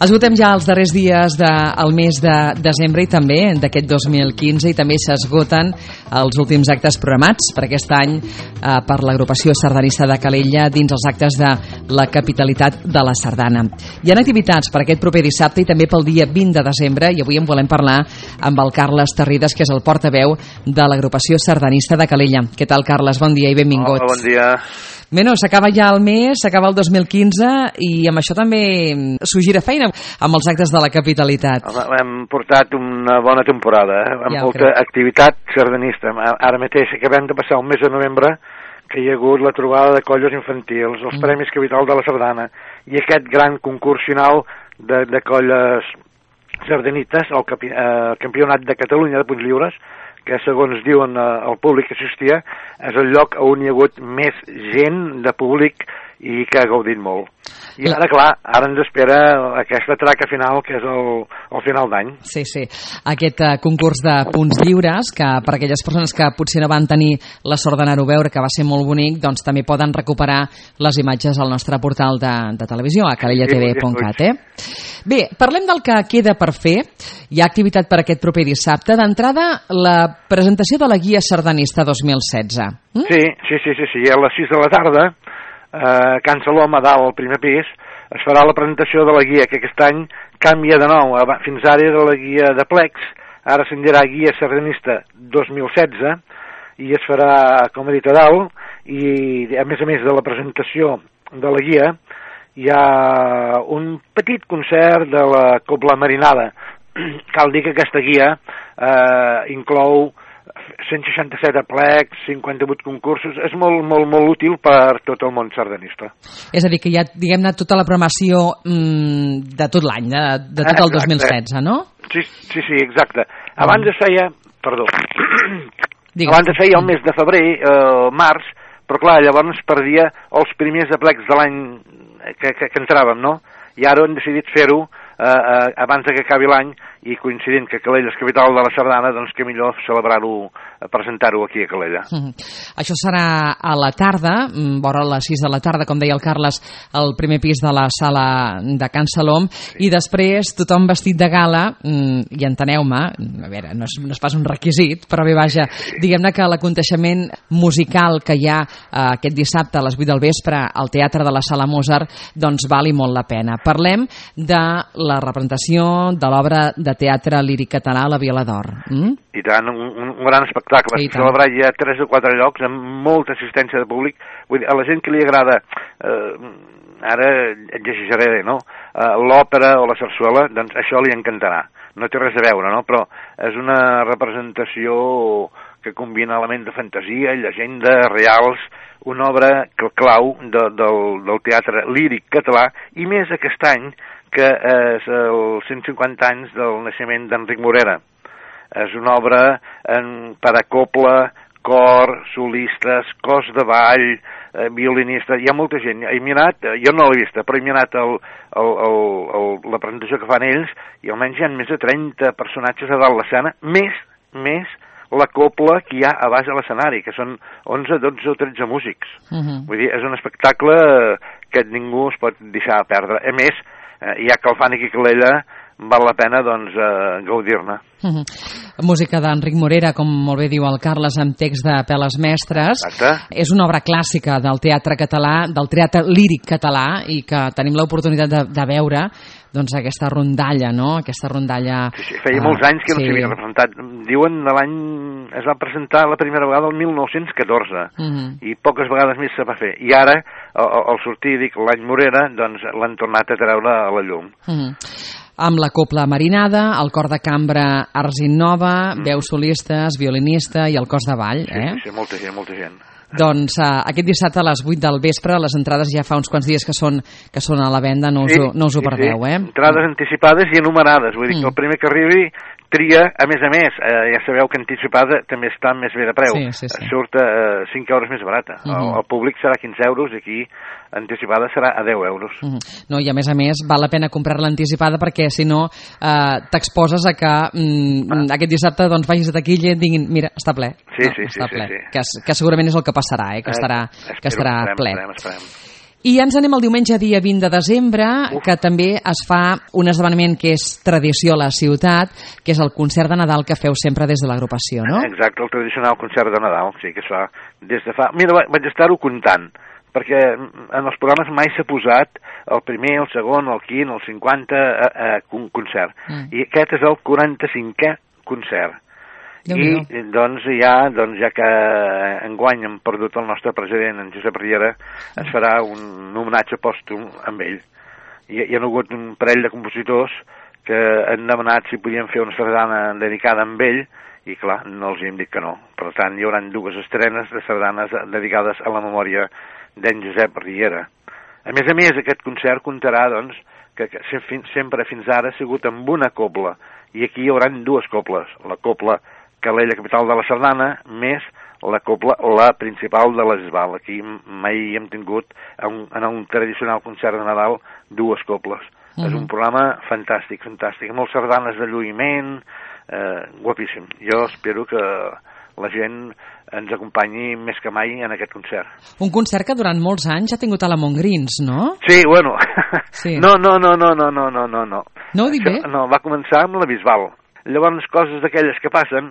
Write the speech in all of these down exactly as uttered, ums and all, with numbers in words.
Esgotem ja els darrers dies del mes de desembre i també d'aquest dos mil quinze i també s'esgoten els últims actes programats per aquest any eh, per l'agrupació sardanista de Calella dins els actes de la capitalitat de la sardana. Hi ha activitats per aquest proper dissabte i també pel dia vint de desembre i avui en volem parlar amb el Carles Terrides, que és el portaveu de l'agrupació sardanista de Calella. Què tal, Carles? Bon dia i benvingut. Hola, bon dia. Bueno, s'acaba ja el mes, s'acaba el dos mil quinze i amb això també s'ho gira feina amb els actes de la capitalitat. Home, hem portat una bona temporada, eh? amb ja molta crec. activitat sardanista. Ara mateix acabem de passar un mes de novembre que hi ha hagut la trobada de colles infantils, els mm. Premis Capital de la Sardana i aquest gran concurs final de, de colles sardanites, el capi, eh, Campionat de Catalunya de Punts Lliures, que segons diuen eh, el públic que assistia, és el lloc on hi ha hagut més gent de públic i que ha gaudit molt. I ara, clar, ara ens espera aquesta traca final, que és el, el final d'any. Sí, sí. Aquest uh, concurs de punts lliures, que per aquelles persones que potser no van tenir la sort d'anar-ho a veure, que va ser molt bonic, doncs també poden recuperar les imatges al nostre portal de, de televisió, a calella t v punt cat, eh? Bé, parlem del que queda per fer. Hi ha activitat per aquest proper dissabte. D'entrada, la presentació de la guia sardanista dos mil setze. Mm? Sí, sí, sí, sí, sí. A les sis de la tarda, a Can Salom, a dalt, al primer pis, es farà la presentació de la guia, que aquest any canvia de nou. Fins ara era la guia de plecs, ara se'n dirà guia sardanista dos mil setze, i es farà, com he dit, a dalt, i a més a més de la presentació de la guia, hi ha un petit concert de la Cobla Marinada. Cal dir que aquesta guia eh, inclou cent seixanta-set aplecs, cinquanta-vuit concursos, és molt, molt, molt útil per tot el món sardanista. És a dir, que hi ha, diguem-ne, tota la programació mm, de tot l'any, de, de tot el exacte. dos mil setze, no? Sí, sí, sí, exacte. Abans es feia, perdó, abans es feia el mes de febrer, eh, març, però clar, llavors es perdia els primers aplecs de l'any que, que, que entràvem, no? I ara hem decidit fer-ho eh, eh, abans que acabi l'any i coincidint que Calella és capital de la Sardana, doncs que millor celebrar-ho, presentar-ho aquí a Calella. Mm-hmm. Això serà a la tarda, vora les sis de la tarda, com deia el Carles, al primer pis de la sala de Can Salom, sí. I després tothom vestit de gala, i enteneu-me, a veure, no és, no és pas un requisit, però bé, vaja, sí. Diguem-ne que l'aconteixement musical que hi ha eh, aquest dissabte a les vuit del vespre al Teatre de la Sala Mozart, doncs vali molt la pena. Parlem de la representació de l'obra de teatre líric català a la Viola d'Or. Mm? I tant, un, un gran espectacle. Sí, celebrar ja tres o quatre llocs amb molta assistència de públic. Vull dir, a la gent que li agrada, eh, ara exageraré, no? Eh, l'òpera o la sarsuela, doncs això li encantarà. No té res a veure, no? Però és una representació que combina elements de fantasia, llegenda, reals, una obra clau de, del, del teatre líric català, i més aquest any, que és els cent cinquanta anys del naixement d'Enric Morera. És una obra en, per a cobla, cor, solistes, cos de ball, eh, violinista, hi ha molta gent. He mirat, jo no l'he vista, però he mirat el, el, el, el, la presentació que fan ells i almenys hi ha més de trenta personatges a dalt l'escena, més, més la cobla que hi ha a baix de l'escenari, que són onze, dotze o tretze músics. Uh-huh. Vull dir, és un espectacle que ningú es pot deixar perdre. A més, ja que el fan aquí a Calella, val la pena doncs, eh, gaudir-ne. Uh-huh. Música d'Enric Morera, com molt bé diu el Carles, amb text de Peles Mestres. Exacte. És una obra clàssica del teatre català, del teatre líric català, i que tenim l'oportunitat de, de veure doncs, aquesta rondalla, no? Aquesta rondalla... Sí, sí, feia uh, molts anys que no sí. s'havia representat. Diuen que l'any es va presentar la primera vegada el mil nou-cents catorze, uh-huh. i poques vegades més se va fer. I ara, al, al sortir, dic, l'any Morera, doncs l'han tornat a treure a la llum. Uh-huh. Amb la cobla marinada, el cor de cambra Arsin Nova, mm. veus solistes, violinista i el cos de ball. Sí, eh? sí, sí, molta gent, molta gent. Doncs uh, aquest dissabte a les vuit del vespre, les entrades ja fa uns quants dies que són, que són a la venda, no us, sí, no us ho perdeu, sí, sí. eh? Entrades anticipades i enumerades, vull dir mm. que el primer que arribi tria, a més a més, eh, ja sabeu que anticipada també està més bé de preu, sí, sí, sí. surt eh, cinc euros més barata, mm-hmm. el, el públic serà quinze euros i aquí anticipada serà a deu euros. Mm-hmm. No, i a més a més val la pena comprar-la anticipada perquè si no eh, t'exposes a que mm, ah. aquest dissabte doncs, vagis a taquilla i et diguin, mira, està ple, sí, no, sí, està sí, ple. Sí, sí. Que, que segurament és el que passarà, eh, que estarà, eh, que estarà esperem, ple. Esperem, esperem. I ja ens anem el diumenge dia vint de desembre, Uf. que també es fa un esdeveniment que és tradició a la ciutat, que és el concert de Nadal que feu sempre des de l'agrupació, no? Exacte, el tradicional concert de Nadal, sí, que es fa des de fa... Mira, vaig estar-ho comptant, perquè en els programes mai s'ha posat el primer, el segon, el quint, el cinquanta a, a un concert. Mm. I aquest és el quaranta-cinquè concert. I doncs ja, doncs ja que enguany hem perdut el nostre president, en Josep Riera, es farà un homenatge pòstum amb ell. Hi, hi ha hagut un parell de compositors que han demanat si podien fer una sardana dedicada amb ell, i clar, no els hem dit que no. Per tant, hi haurà dues estrenes de sardanes dedicades a la memòria d'en Josep Riera. A més a més, aquest concert comptarà, doncs, que, que sempre fins ara ha sigut amb una cobla, i aquí hi haurà dues cobles, la cobla Calella, capital de la sardana, més la cobla, la principal de la Bisbal. Aquí mai hem tingut, en un, en un tradicional concert de Nadal, dues cobles. Uh-huh. És un programa fantàstic, fantàstic, amb moltes sardanes de lluïment, eh, guapíssim. Jo espero que la gent ens acompanyi més que mai en aquest concert. Un concert que durant molts anys ha tingut a la Montgrins, no? Sí, bueno, sí. no, no, no, no, no, no, no, no. No ho dic Això, bé? No, va començar amb la Bisbal. Llavors, coses d'aquelles que passen,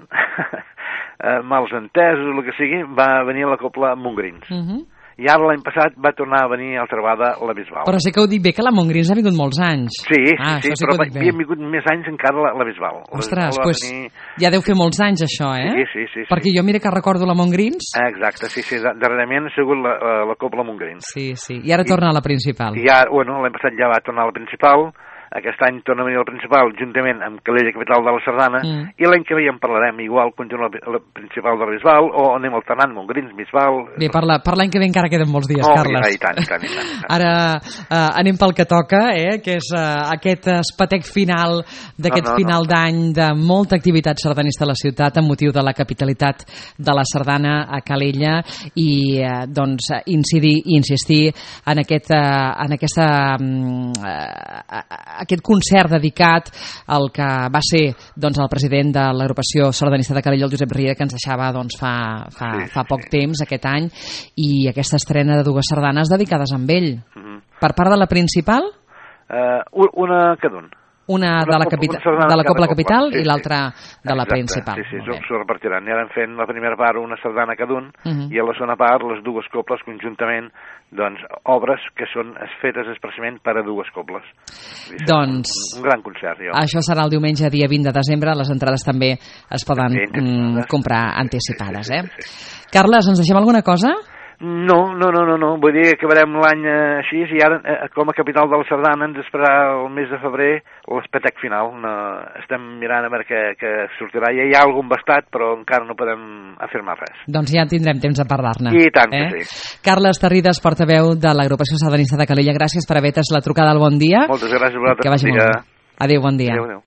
mals entesos, el que sigui, va venir la cobla Montgrins. Uh-huh. I ara l'any passat va tornar a venir altra vegada la Bisbal. Però sí que ho dic bé, que la Montgrins ha vingut molts anys. Sí, ah, sí, sí, però havia vingut més anys encara la, la Bisbal. Ostres, doncs pues, venir... ja deu fer molts anys això, eh? Sí, sí, sí. Perquè sí. jo mira que recordo la Montgrins. Exacte, sí, sí, darrerament ha sigut la, la, la cobla Montgrins. Sí, sí, i ara I, torna a la principal. I ja, bueno, l'any passat ja va tornar a la principal. Aquest any torna a venir el principal juntament amb Calella, capital de la sardana, mm. i l'any que ve en parlarem, igual continua la principal de la Bisbal, o anem alternant Montgrins, Bisbal... Bé, per l'any que ve encara queden molts dies, oh, Carles. I tant, i tant, i tant, i tant. Ara uh, anem pel que toca, eh, que és uh, aquest espatec final d'aquest no, no, final no. d'any de molta activitat sardanista a la ciutat amb motiu de la capitalitat de la sardana a Calella i uh, doncs incidir i insistir en, aquest, uh, en aquesta... Um, uh, aquest concert dedicat al que va ser doncs, el president de l'agrupació sardanista de Calella, el Josep Riera, que ens deixava doncs, fa, fa, sí, fa poc sí. temps aquest any, i aquesta estrena de dues sardanes dedicades amb ell. Uh-huh. Per part de la principal? Uh, una cada un. Una, una de la, capita de la Cobla Capital sí, i l'altra sí. de la Exacte, principal. Sí, sí, s'ho repartiran. I ara hem fet la primera part una sardana cada un uh -huh. i a la segona part les dues cobles conjuntament, doncs, obres que són fetes expressament per a dues cobles. Doncs... Un, un gran concert, jo. Això serà el diumenge dia vint de desembre. Les entrades també es poden sí, mm, comprar anticipades, sí, sí, sí, sí, sí. eh? Carles, ens deixem alguna cosa? No, no, no, no, no. Vull dir que acabarem l'any eh, així i ara, eh, com a capital de la sardana, ens esperarà el mes de febrer l'espetec final. No, estem mirant a veure què, què sortirà. Ja hi ha algun bastat, però encara no podem afirmar res. Doncs ja tindrem temps de parlar-ne. I tant eh? que sí. Carles Tarrides, portaveu de l'agrupació sardanista de Calella, gràcies per haver-te la trucada al Bon Dia. Moltes gràcies a vosaltres. Que vagi molt bé. Adéu, bon dia. Adéu, adéu.